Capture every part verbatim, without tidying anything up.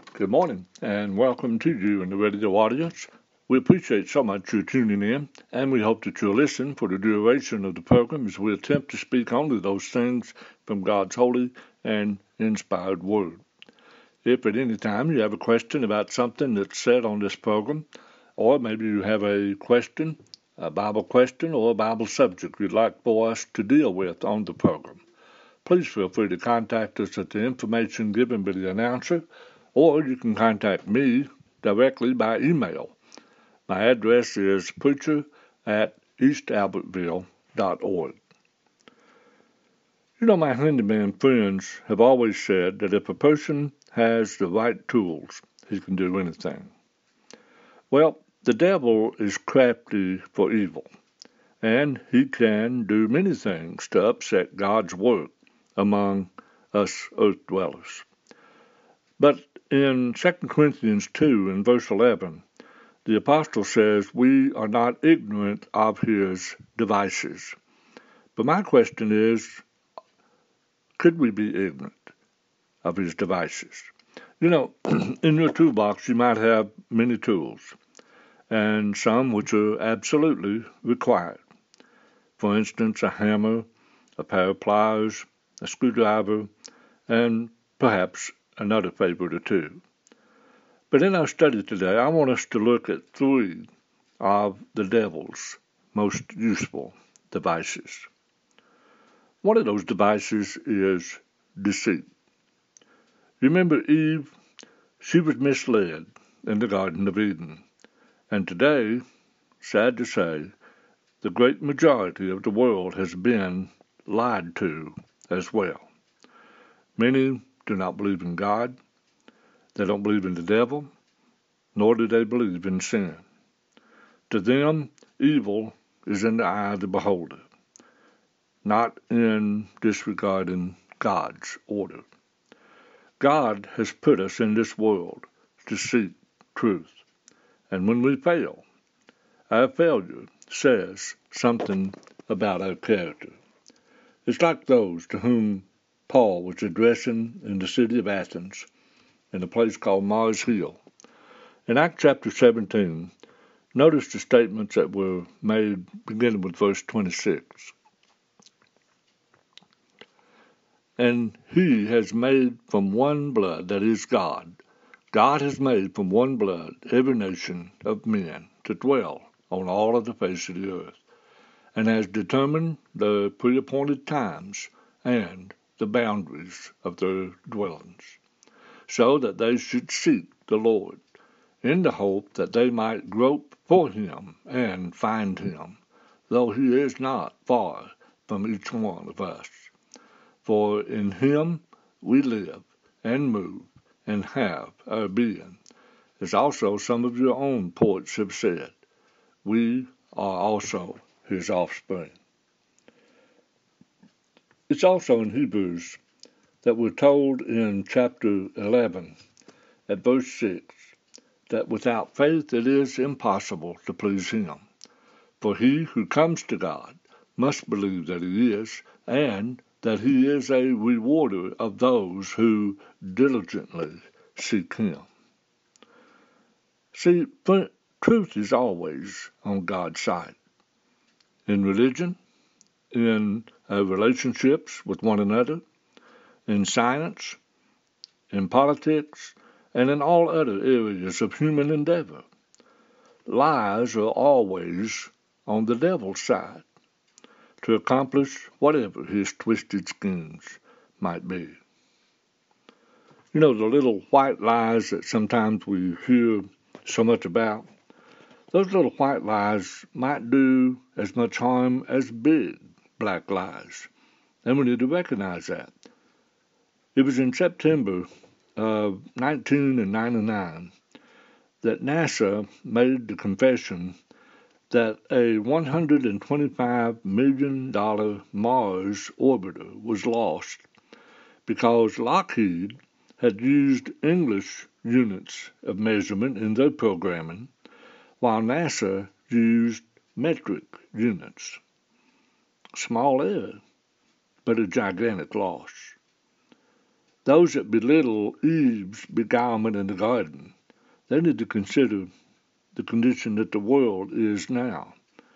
Good morning, and welcome to you and the radio audience. We appreciate so much you tuning in, and we hope that you'll listen for the duration of the program as we attempt to speak only those things from God's holy and inspired Word. If at any time you have a question about something that's said on this program, or maybe you have a question, a Bible question, or a Bible subject you'd like for us to deal with on the program, please feel free to contact us at the information given by the announcer, or you can contact me directly by email. My address is preacher at east albertville dot org. You know, my handyman friends have always said that if a person has the right tools, he can do anything. Well, the devil is crafty for evil, and he can do many things to upset God's work among us earth dwellers. But in Second Corinthians two and verse eleven, the apostle says we are not ignorant of his devices. But my question is, could we be ignorant of his devices? You know, in your toolbox you might have many tools, and some which are absolutely required. For instance, a hammer, a pair of pliers, a screwdriver, and perhaps another favorite or two. But in our study today, I want us to look at three of the devil's most useful devices. One of those devices is deceit. Remember Eve? She was misled in the Garden of Eden. And today, sad to say, the great majority of the world has been lied to as well. Many do not believe in God. They don't believe in the devil, nor do they believe in sin. To them, evil is in the eye of the beholder, not in disregarding God's order. God has put us in this world to seek truth, and when we fail, our failure says something about our character. It's like those to whom Paul was addressing in the city of Athens, in a place called Mars Hill. In Acts chapter seventeen, notice the statements that were made beginning with verse twenty-six. And he has made from one blood, that is God, God has made from one blood every nation of men to dwell on all of the face of the earth, and has determined the pre-appointed times and the boundaries of their dwellings, so that they should seek the Lord, in the hope that they might grope for him and find him, though he is not far from each one of us. For in him we live and move and have our being, as also some of your own poets have said. We are also his offspring. It's also in Hebrews that we're told in chapter eleven, at verse six, that without faith it is impossible to please him. For he who comes to God must believe that he is, and that he is a rewarder of those who diligently seek him. See, truth is always on God's side. In religion, in our relationships with one another, in science, in politics, and in all other areas of human endeavor, lies are always on the devil's side to accomplish whatever his twisted schemes might be. You know, the little white lies that sometimes we hear so much about, those little white lies might do as much harm as big black lies, and we need to recognize that. It was in September of nineteen ninety-nine that NASA made the confession that a one hundred twenty-five million dollars Mars orbiter was lost because Lockheed had used English units of measurement in their programming, while NASA used metric units. Small error, but a gigantic loss. those that belittle Eve's beguilement in the garden, they need to consider the condition that the world is now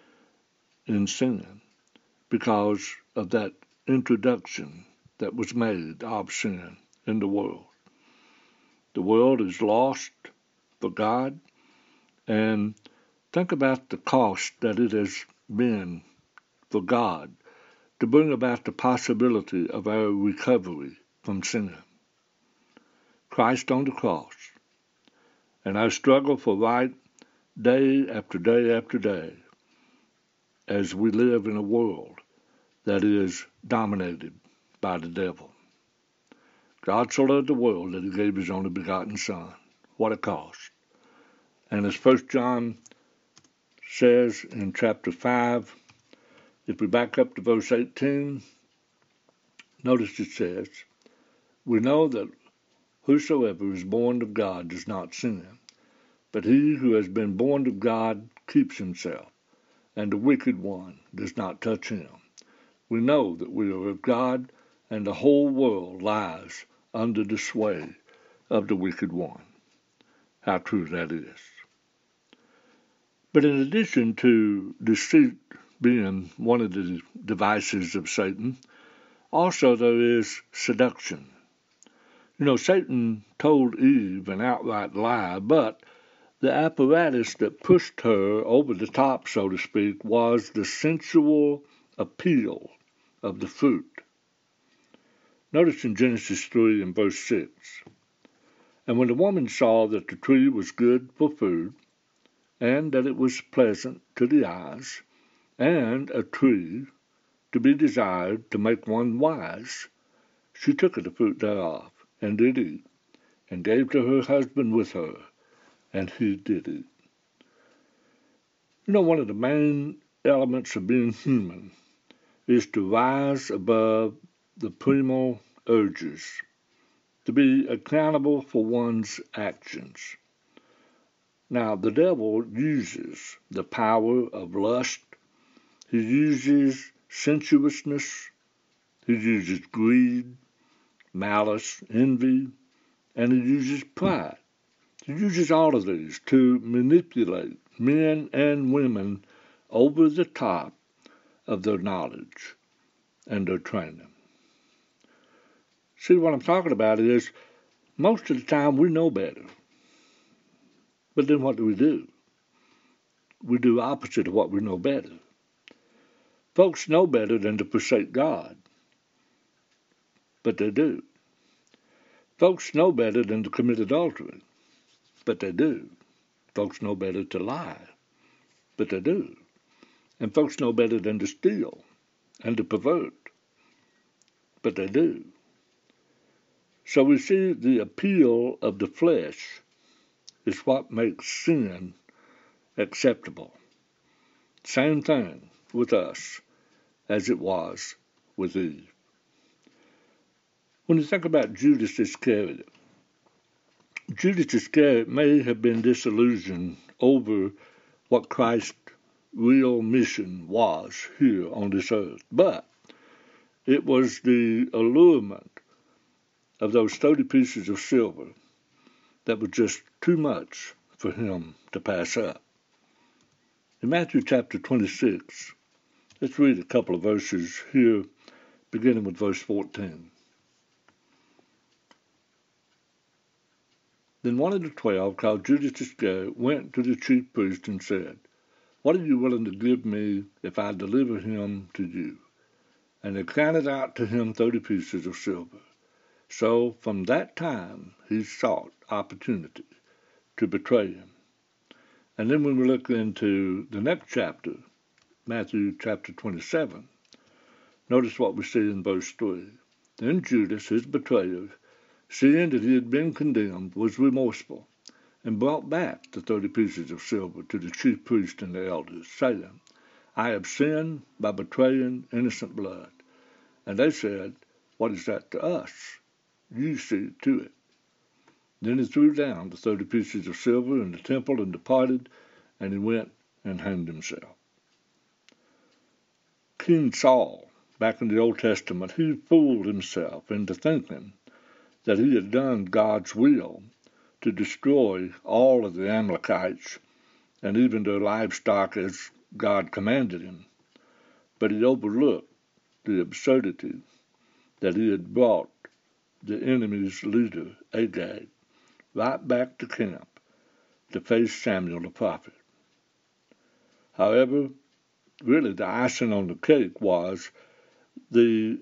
in sin because of that introduction that was made of sin in the world. The world is lost for God, and think about the cost that it has been for God to bring about the possibility of our recovery from sin. Christ on the cross, and our struggle for right day after day after day as we live in a world that is dominated by the devil. God so loved the world that he gave his only begotten Son. What a cost. And as First John says in chapter five, if we back up to verse eighteen, notice it says, we know that whosoever is born of God does not sin, but he who has been born of God keeps himself, and the wicked one does not touch him. We know that we are of God, and the whole world lies under the sway of the wicked one. How true that is. But in addition to deceit being one of the devices of Satan, also there is seduction. You know, Satan told Eve an outright lie, but the apparatus that pushed her over the top, so to speak, was the sensual appeal of the fruit. Notice in Genesis three and verse six, and when the woman saw that the tree was good for food, and that it was pleasant to the eyes, and a tree to be desired to make one wise, she took of the fruit thereof, and did eat, and gave to her husband with her, and he did eat. You know, one of the main elements of being human is to rise above the primal urges, to be accountable for one's actions. Now, the devil uses the power of lust, he uses sensuousness, he uses greed, malice, envy, and he uses pride. He uses all of these to manipulate men and women over the top of their knowledge and their training. See, what I'm talking about is most of the time we know better. But then what do we do? We do opposite of what we know better. Folks know better than to forsake God, but they do. Folks know better than to commit adultery, but they do. Folks know better to lie, but they do. And folks know better than to steal and to pervert, but they do. So we see the appeal of the flesh is what makes sin acceptable. Same thing with us as it was with Eve. When you think about Judas Iscariot, Judas Iscariot may have been disillusioned over what Christ's real mission was here on this earth, but it was the allurement of those thirty pieces of silver that was just too much for him to pass up. In Matthew chapter twenty-six, let's read a couple of verses here, beginning with verse fourteen. Then one of the twelve, called Judas Iscariot, went to the chief priest and said, What are you willing to give me if I deliver him to you? And they counted out to him thirty pieces of silver. So from that time he sought opportunity to betray him. And then when we look into the next chapter, Matthew chapter twenty-seven, notice what we see in verse three. Then Judas, his betrayer, seeing that he had been condemned, was remorseful, and brought back the thirty pieces of silver to the chief priest and the elders, saying, I have sinned by betraying innocent blood. And they said, What is that to us? You see to it. Then he threw down the thirty pieces of silver in the temple and departed, and he went and hanged himself. King Saul, back in the Old Testament, he fooled himself into thinking that he had done God's will to destroy all of the Amalekites and even their livestock as God commanded him. But he overlooked the absurdity that he had brought the enemy's leader, Agag, right back to camp to face Samuel the prophet. However, really the icing on the cake was the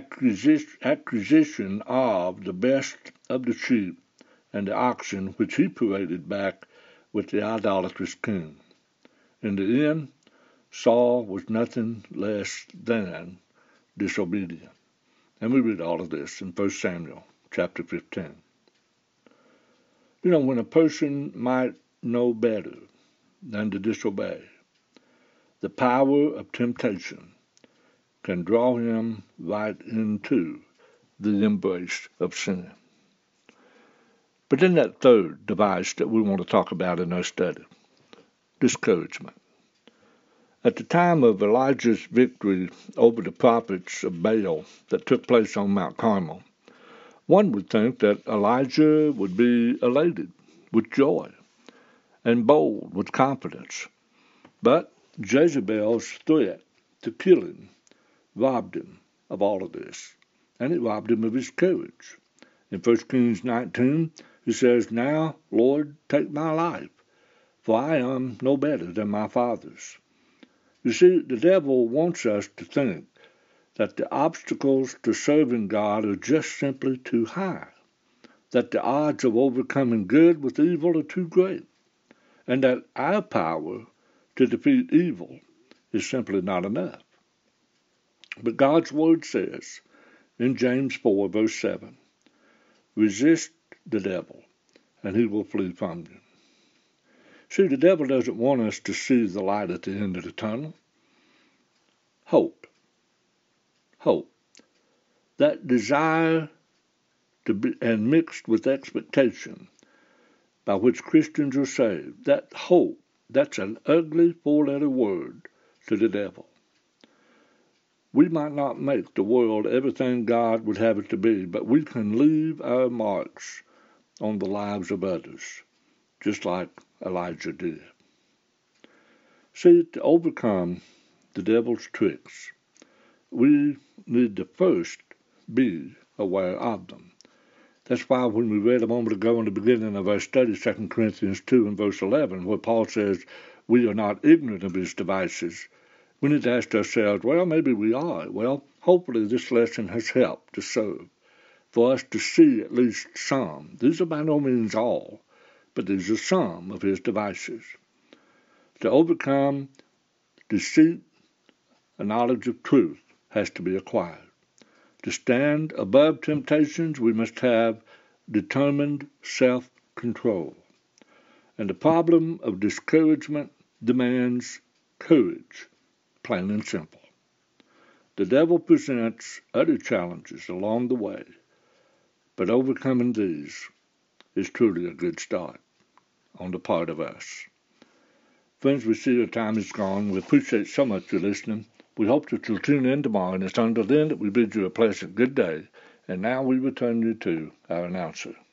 acquisition of the best of the sheep and the oxen which he paraded back with the idolatrous king. In the end, Saul was nothing less than disobedient. And we read all of this in First Samuel chapter fifteen. You know, when a person might know better than to disobey, the power of temptation can draw him right into the embrace of sin. But then that third device that we want to talk about in our study, discouragement. At the time of Elijah's victory over the prophets of Baal that took place on Mount Carmel, one would think that Elijah would be elated with joy and bold with confidence. But Jezebel's threat to kill him robbed him of all of this, and it robbed him of his courage. In First Kings nineteen, he says, "Now, Lord, take my life, for I am no better than my fathers." You see, the devil wants us to think that the obstacles to serving God are just simply too high, that the odds of overcoming good with evil are too great, and that our power to defeat evil is simply not enough. But God's Word says in James four, verse seven, resist the devil, and he will flee from you. See, the devil doesn't want us to see the light at the end of the tunnel. Hope. Hope. That desire to be, and mixed with expectation by which Christians are saved, that hope, that's an ugly four-letter word to the devil. We might not make the world everything God would have it to be, but we can leave our marks on the lives of others, just like Elijah did. See, to overcome the devil's tricks, we need to first be aware of them. That's why when we read a moment ago in the beginning of our study, Second Corinthians two and verse eleven, where Paul says we are not ignorant of his devices, we need to ask ourselves, well, maybe we are. Well, hopefully this lesson has helped to serve, for us to see at least some. These are by no means all, but these are some of his devices. To overcome deceit, a knowledge of truth has to be acquired. To stand above temptations, we must have determined self-control. And the problem of discouragement demands courage, plain and simple. The devil presents other challenges along the way, but overcoming these is truly a good start on the part of us. Friends, we see our time is gone. We appreciate so much your listening. We hope that you'll tune in tomorrow, and it's until then that we bid you a pleasant good day. And now we return you to our announcer.